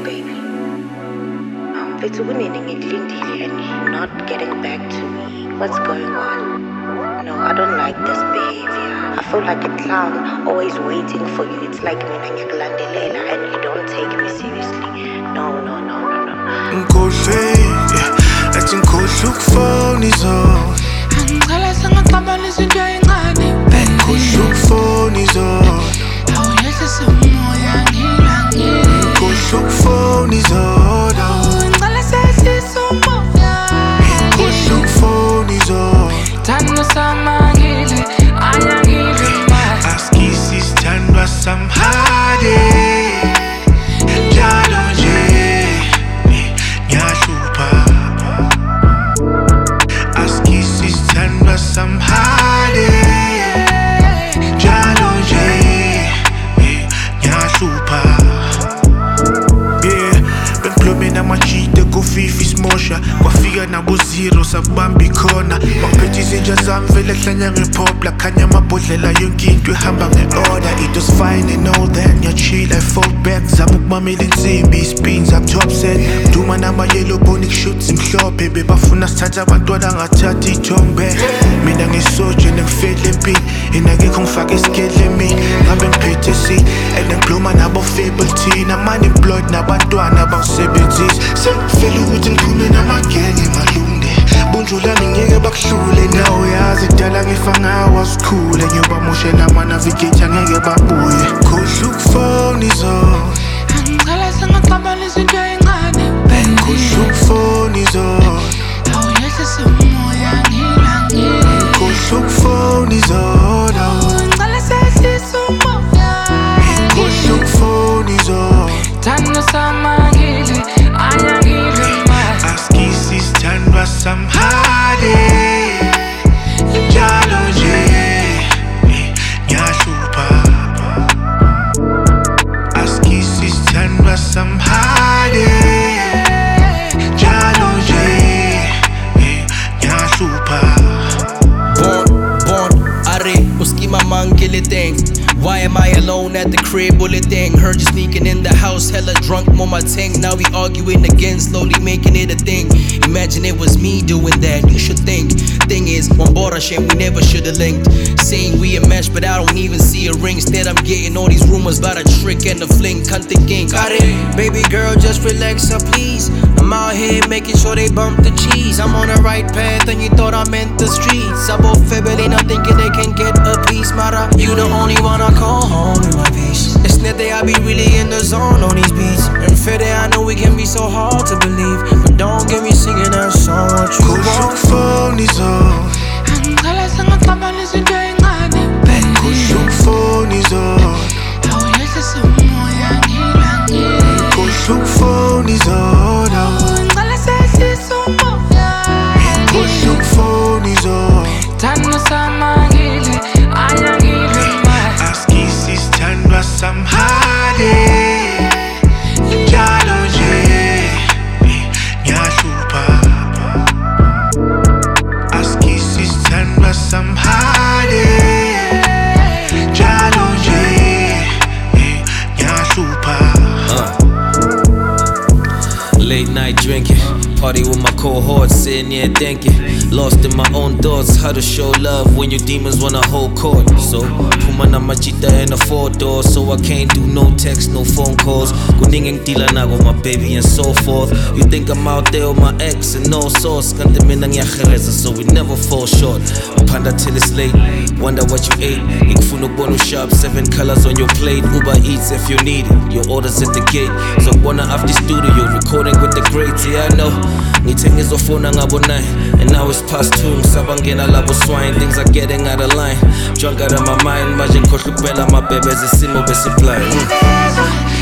baby. It's winning and you're not getting back to me. What's going on? No, I don't like this behavior. I feel like a clown, always waiting for you. It's like me and you don't take me seriously. No. Let's go look for his own. Look for his own. Look for his own. Look for his own. Askisi standwa samhade. Jalo je nyashupa. Askisi standwa samhade. Jalo je nyashupa. Benklomena machite kufifis mosha kwafika nabo zero sabambi khona baphethe izinja zami vele hlanya ngepopla khanya amabhodlela yonke into ihamba nge-order. It was fine and all that ngiyachill I fall back zama ukumamela insimbi ispins up top set duma nama-yellow bonic shoots imhlophe bebafuna sithatha abantwana ngathatha ithombe mina ngisoje nengifele empini inakekho ngifake isikele emini ngabe ngiphethe seat and ngibloma nabo-fable teen I'm-unemployed nabantwana bangisebenzisi sengifele ukuthi ngiphume namagenge malunde bunjulani ngeke bakuhlule nawe yazi kudala ngifa ngawa sikhule ngiyobamoshela ama-navigator ngeke babuye khohle ukufona izona khohle ukufona izona khohle ukufona izona khohle ukufona izona Askisi standwa samhade. Jalo je nyashupa. Askisi standwa samhade. Jalo je nyashupa. Born, are, uskima mangile thing. Why am I alone at the crib, bullet thing? Heard you sneaking in the house, hella drunk, mama ting. Now we arguing again, slowly making it a thing. Imagine it was me doing that, you should think. Thing is, one border shame, we never should've linked. Saying we a match, but I don't even see a ring. Instead I'm getting all these rumors about a trick and a fling. Can't thinking, got it? Baby girl, just relax up please. I'm out here making sure they bump the cheese. I'm on the right path and you thought I meant the streets. I both fibbling, I'm thinking they can get a piece. Mara, you the only one I call home in my peace. It's not that I be really in the zone on these beats. And for that I know it can be so hard to believe. But don't get me singing that song, what you want. Look for his own. Look for his own. Look for his own. Look for his own. Askisi standwa samhade. Jalo je nyashupa. Askisi standwa samhade. Jalo je nyashupa. Late night drinking, party with my cohorts, sitting here thinking. Lost in my own thoughts, how to show love when your demons wanna hold court. So, pumana machita in a 4-door, so I can't do no text, no phone calls. Kuning tila na with my baby and so forth. You think I'm out there with my ex and no sauce. Kante minang yachereza, so we never fall short. Panda till it's late, wonder what you ate. Ikfuno bono shop, 7 colors on your plate. Uber Eats if you need it, your orders at the gate. So wanna after studio, recording with the greats, yeah I know. Ngiteng izofona ngabo 9, and now it's past 2. Sabangena labo swine, things are getting out of line. Drunk out of my mind, manje nkhohlwa ukubela my baby ezisimo besiply.